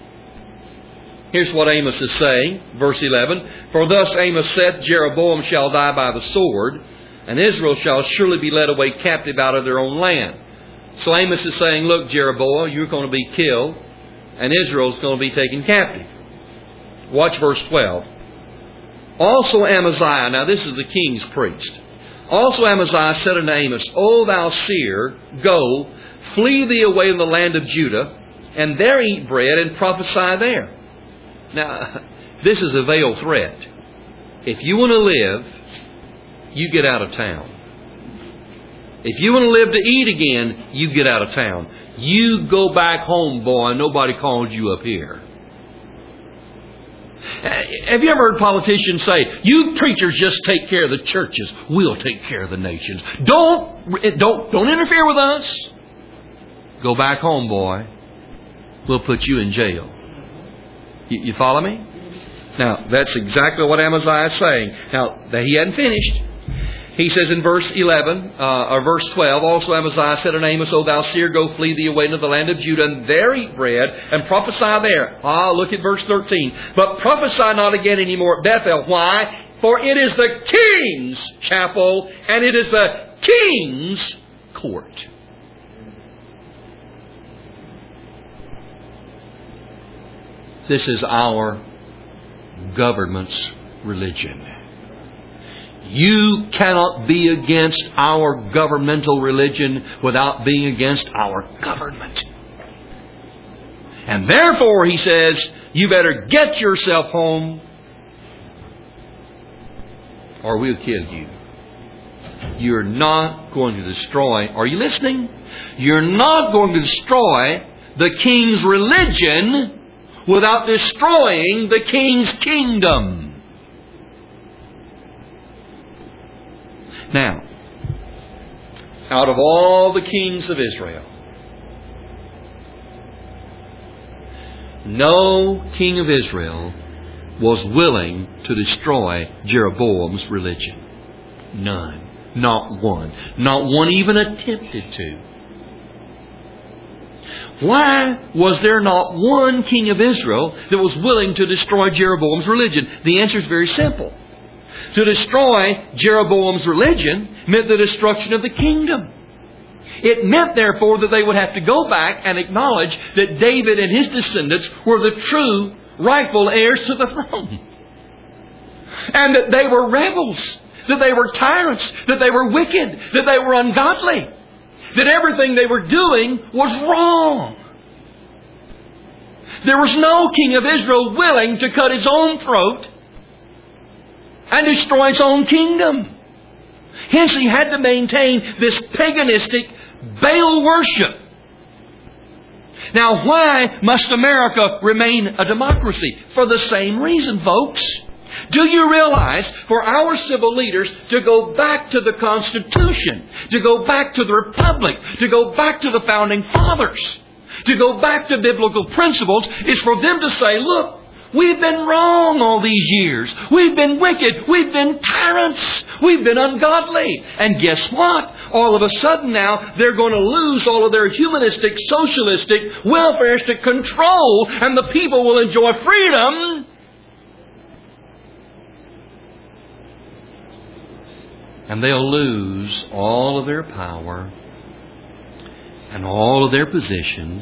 Amos is saying. Verse 11. For thus Amos saith, Jeroboam shall die by the sword, and Israel shall surely be led away captive out of their own land. So Amos is saying, look, Jeroboam, you're going to be killed, and Israel's going to be taken captive. Watch verse 12. Also Amaziah, now this is the king's priest. Also Amaziah said unto Amos, O thou seer, go, flee thee away in the land of Judah, and there eat bread and prophesy there. Now, this is a veiled threat. If you want to live, you get out of town. If you want to live to eat again, you get out of town. You go back home, boy. Nobody called you up here. Have you ever heard politicians say, you preachers just take care of the churches. We'll take care of the nations. Don't interfere with us. Go back home, boy. We'll put you in jail. You follow me? Now, that's exactly what Amaziah is saying. Now, he hadn't finished. He says in verse 11, or verse 12, also Amaziah said unto Amos, O thou seer, go flee thee away into the land of Judah, and there eat bread, and prophesy there. Look at verse 13. But prophesy not again anymore at Bethel. Why? For it is the king's chapel, and it is the king's court. This is our government's religion. You cannot be against our governmental religion without being against our government. And therefore, he says, you better get yourself home or we'll kill you. You're not going to destroy, are you listening? You're not going to destroy the king's religion without destroying the king's kingdom. Now, out of all the kings of Israel, no king of Israel was willing to destroy Jeroboam's religion. None. Not one. Not one even attempted to. Why was there not one king of Israel that was willing to destroy Jeroboam's religion? The answer is very simple. To destroy Jeroboam's religion meant the destruction of the kingdom. It meant, therefore, that they would have to go back and acknowledge that David and his descendants were the true, rightful heirs to the throne. And that they were rebels, that they were tyrants, that they were wicked, that they were ungodly, that everything they were doing was wrong. There was no king of Israel willing to cut his own throat and destroy his own kingdom. Hence he had to maintain this paganistic Baal worship. Now why must America remain a democracy? For the same reason, folks. Do you realize for our civil leaders to go back to the Constitution, to go back to the Republic, to go back to the Founding Fathers, to go back to biblical principles is for them to say, look, we've been wrong all these years. We've been wicked. We've been tyrants. We've been ungodly. And guess what? All of a sudden now, they're going to lose all of their humanistic, socialistic, welfaristic control, and the people will enjoy freedom. And they'll lose all of their power and all of their positions.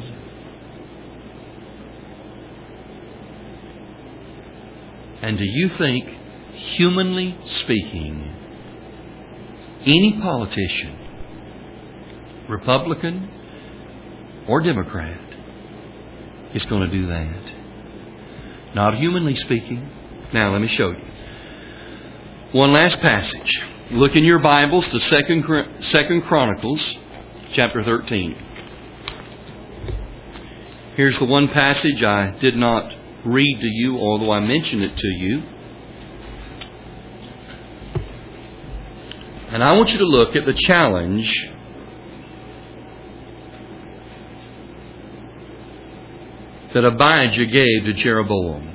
And do you think, humanly speaking, any politician, Republican or Democrat, is going to do that? Not humanly speaking. Now let me show you. One last passage. Look in your Bibles to 2 Chronicles chapter 13. Here's the one passage I did not read to you, although I mentioned it to you. And I want you to look at the challenge that Abijah gave to Jeroboam.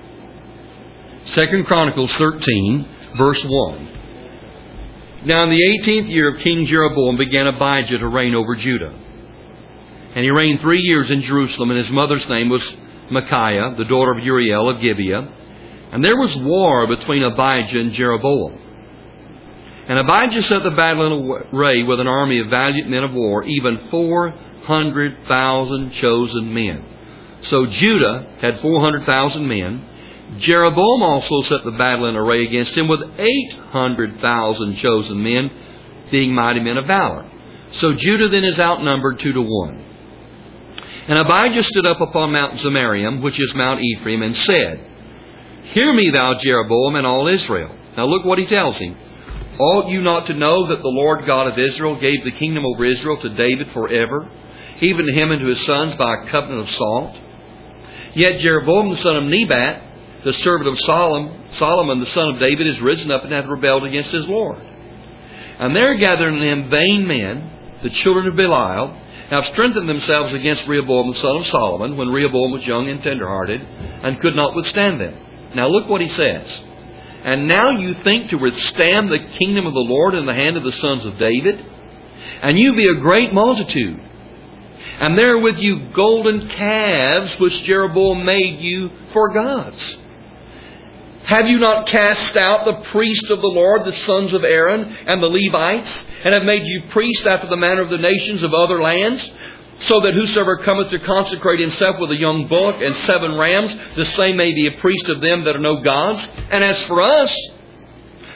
2 Chronicles 13, verse 1. Now in the 18th year of King Jeroboam began Abijah to reign over Judah. And he reigned 3 years in Jerusalem, and his mother's name was Micaiah, the daughter of Uriel of Gibeah. And there was war between Abijah and Jeroboam. And Abijah set the battle in array with an army of valiant men of war, even 400,000 chosen men. So Judah had 400,000 men. Jeroboam also set the battle in array against him with 800,000 chosen men, being mighty men of valor. So Judah then is outnumbered 2-1. And Abijah stood up upon Mount Zemarium, which is Mount Ephraim, and said, Hear me, thou Jeroboam, and all Israel. Now look what he tells him. Ought you not to know that the Lord God of Israel gave the kingdom over Israel to David forever, even to him and to his sons by a covenant of salt? Yet Jeroboam the son of Nebat, the servant of Solomon the son of David, is risen up and hath rebelled against his Lord. And there gathered unto him vain men, the children of Belial, have strengthened themselves against Rehoboam the son of Solomon, when Rehoboam was young and tenderhearted, and could not withstand them. Now look what he says. And now you think to withstand the kingdom of the Lord in the hand of the sons of David? And you be a great multitude. And there with you golden calves, which Jeroboam made you for gods. Have you not cast out the priests of the Lord, the sons of Aaron, and the Levites, and have made you priests after the manner of the nations of other lands, so that whosoever cometh to consecrate himself with a young bullock and 7 rams, the same may be a priest of them that are no gods? And as for us,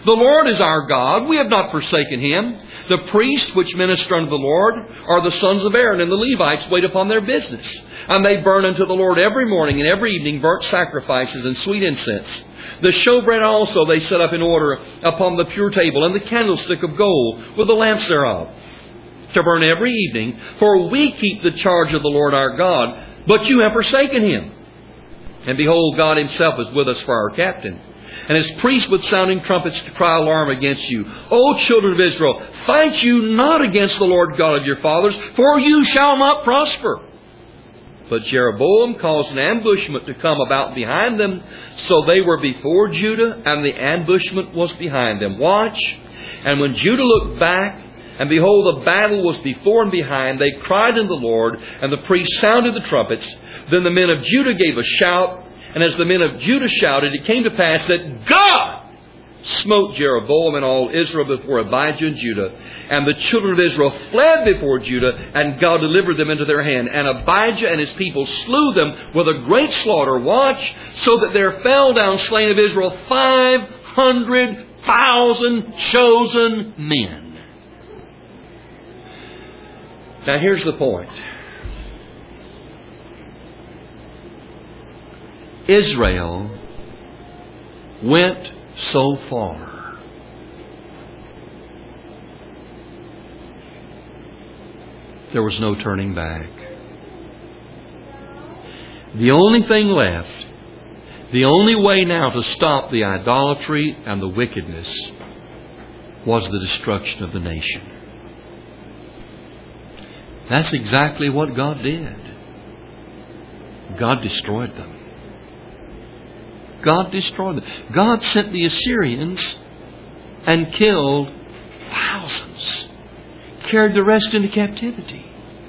The Lord is our God. We have not forsaken Him. The priests which minister unto the Lord are the sons of Aaron, and the Levites wait upon their business. And they burn unto the Lord every morning and every evening burnt sacrifices and sweet incense. The showbread also they set up in order upon the pure table, and the candlestick of gold with the lamps thereof, to burn every evening. For we keep the charge of the Lord our God, but you have forsaken Him. And behold, God Himself is with us for our captain. And His priests with sounding trumpets to cry alarm against you. O children of Israel, fight you not against the Lord God of your fathers, for you shall not prosper. But Jeroboam caused an ambushment to come about behind them, so they were before Judah, and the ambushment was behind them. Watch. And when Judah looked back, and behold, the battle was before and behind, they cried unto the Lord, and the priests sounded the trumpets. Then the men of Judah gave a shout, and as the men of Judah shouted, it came to pass that God smote Jeroboam and all Israel before Abijah and Judah. And the children of Israel fled before Judah, and God delivered them into their hand. And Abijah and his people slew them with a great slaughter. Watch, so that there fell down slain of Israel 500,000 chosen men. Now here's the point. Israel went so far. There was no turning back. The only thing left, the only way now to stop the idolatry and the wickedness was the destruction of the nation. That's exactly what God did. God destroyed them. God destroyed them. God sent the Assyrians and killed thousands. Carried the rest into captivity.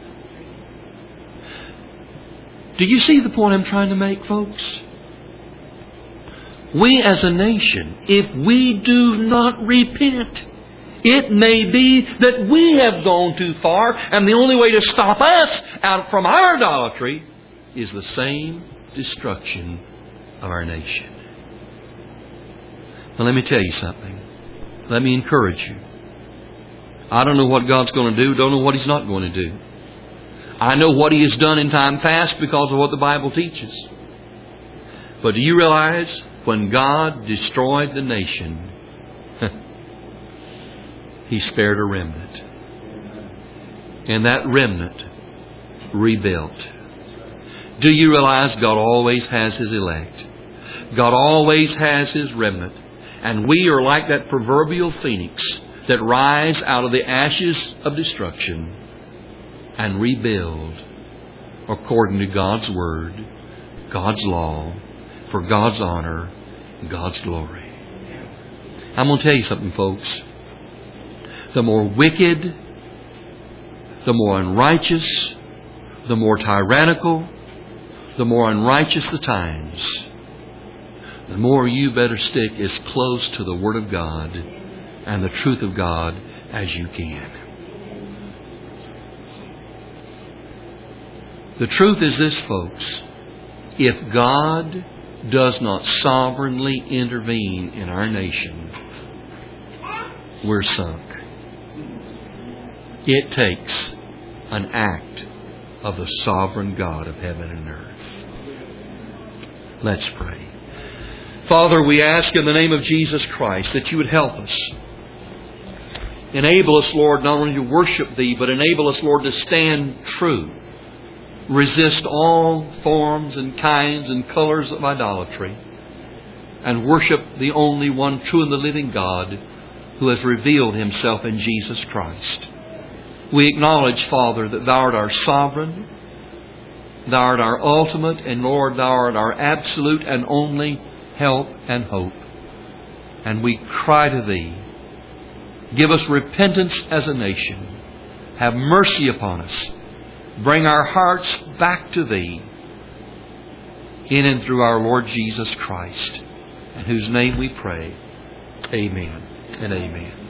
Do you see the point I'm trying to make, folks? We as a nation, if we do not repent, it may be that we have gone too far, and the only way to stop us out from our idolatry is the same destruction of our nation. Now let me tell you something. Let me encourage you. I don't know what God's going to do. Don't know what He's not going to do. I know what He has done in time past because of what the Bible teaches. But do you realize when God destroyed the nation, He spared a remnant. And that remnant rebuilt. Do you realize God always has His elect? God always has His remnant. And we are like that proverbial phoenix that rise out of the ashes of destruction and rebuild according to God's Word, God's law, for God's honor, God's glory. I'm going to tell you something, folks. The more wicked, the more unrighteous, the more tyrannical, the more unrighteous the times, the more you better stick as close to the Word of God and the truth of God as you can. The truth is this, folks. If God does not sovereignly intervene in our nation, we're sunk. It takes an act of the sovereign God of heaven and earth. Let's pray. Father, we ask in the name of Jesus Christ that You would help us. Enable us, Lord, not only to worship Thee, but enable us, Lord, to stand true. Resist all forms and kinds and colors of idolatry. And worship the only one true and the living God who has revealed Himself in Jesus Christ. We acknowledge, Father, that Thou art our sovereign. Thou art our ultimate. And Lord, Thou art our absolute and only help and hope. And we cry to Thee. Give us repentance as a nation. Have mercy upon us. Bring our hearts back to Thee. In and through our Lord Jesus Christ. In whose name we pray. Amen and amen.